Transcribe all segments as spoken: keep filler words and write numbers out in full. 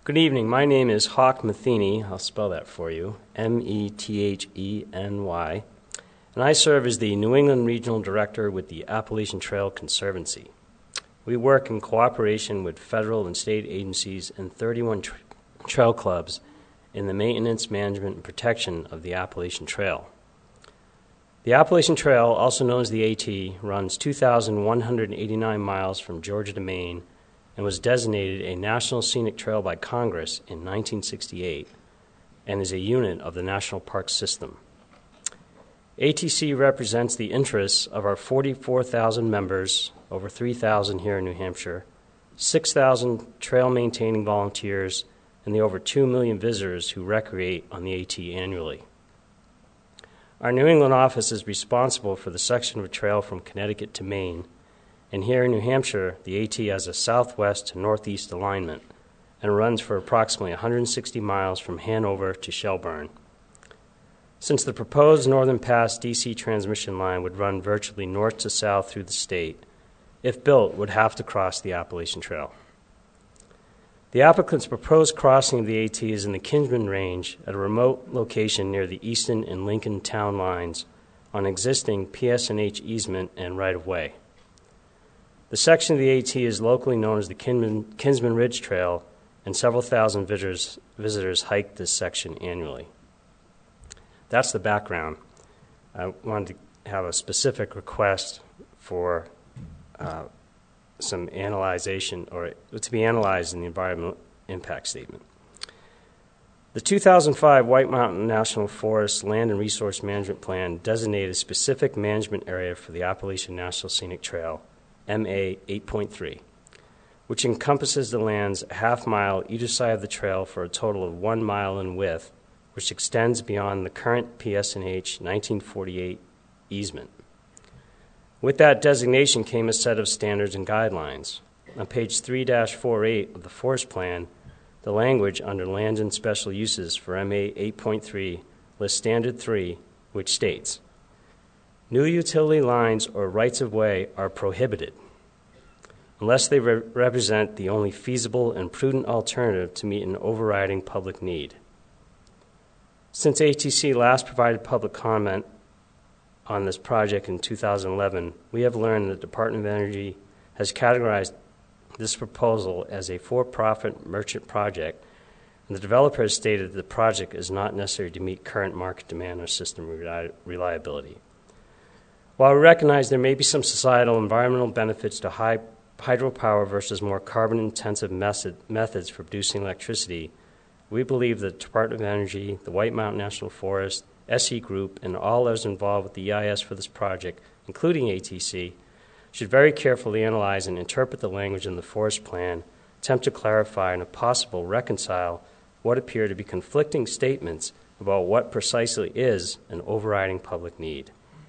Good evening. My name is Hawk Metheny. I'll spell that for you, M E T H E N Y, and I serve as the New England Regional Director with the Appalachian Trail Conservancy. We work in cooperation with federal and state agencies and thirty-one tra- trail clubs in the maintenance, management, and protection of the Appalachian Trail. The Appalachian Trail, also known as the AT, runs two thousand one hundred eighty-nine miles from Georgia to Maine and was designated a National Scenic Trail by Congress in nineteen sixty-eight and is a unit of the National Park System. A T C represents the interests of our forty-four thousand members, over three thousand here in New Hampshire, six thousand trail-maintaining volunteers, and the over two million visitors who recreate on the AT annually. Our New England office is responsible for the section of trail from Connecticut to Maine, and here in New Hampshire, the AT has a southwest to northeast alignment and runs for approximately one hundred sixty miles from Hanover to Shelburne. Since the proposed Northern Pass D C transmission line would run virtually north to south through the state, if built, would have to cross the Appalachian Trail. The applicant's proposed crossing of the AT is in the Kinsman Range at a remote location near the Easton and Lincoln town lines on existing P S and H easement and right-of-way. The section of the AT is locally known as the Kinsman, Kinsman Ridge Trail, and several thousand visitors, visitors hike this section annually. That's the background. I wanted to have a specific request for uh, some analyzation, or to be analyzed in the environmental impact statement. The two thousand five White Mountain National Forest Land and Resource Management Plan designated a specific management area for the Appalachian National Scenic Trail, M A eight point three, which encompasses the lands a half mile either side of the trail for a total of one mile in width, which extends beyond the current P S and H nineteen forty-eight easement. With that designation came a set of standards and guidelines. On page three dash forty-eight of the Forest Plan, the language under Land and Special Uses for M A eight point three lists Standard three, which states, "New utility lines or rights-of-way are prohibited unless they re- represent the only feasible and prudent alternative to meet an overriding public need." Since A T C last provided public comment on this project in two thousand eleven, we have learned that the Department of Energy has categorized this proposal as a for-profit merchant project, and the developer has stated that the project is not necessary to meet current market demand or system reli- reliability. While we recognize there may be some societal environmental benefits to high hydropower versus more carbon-intensive method, methods for producing electricity, we believe that the Department of Energy, the White Mountain National Forest, S E Group, and all those involved with the E I S for this project, including A T C, should very carefully analyze and interpret the language in the Forest Plan, attempt to clarify and, if possible, reconcile what appear to be conflicting statements about what precisely is an overriding public need.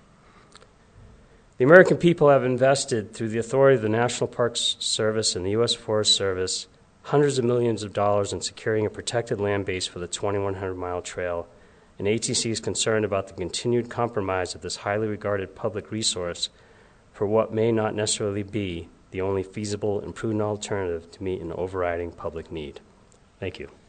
The American people have invested, through the authority of the National Park Service and the U S Forest Service, hundreds of millions of dollars in securing a protected land base for the twenty-one hundred mile trail, and A T C is concerned about the continued compromise of this highly regarded public resource for what may not necessarily be the only feasible and prudent alternative to meet an overriding public need. Thank you.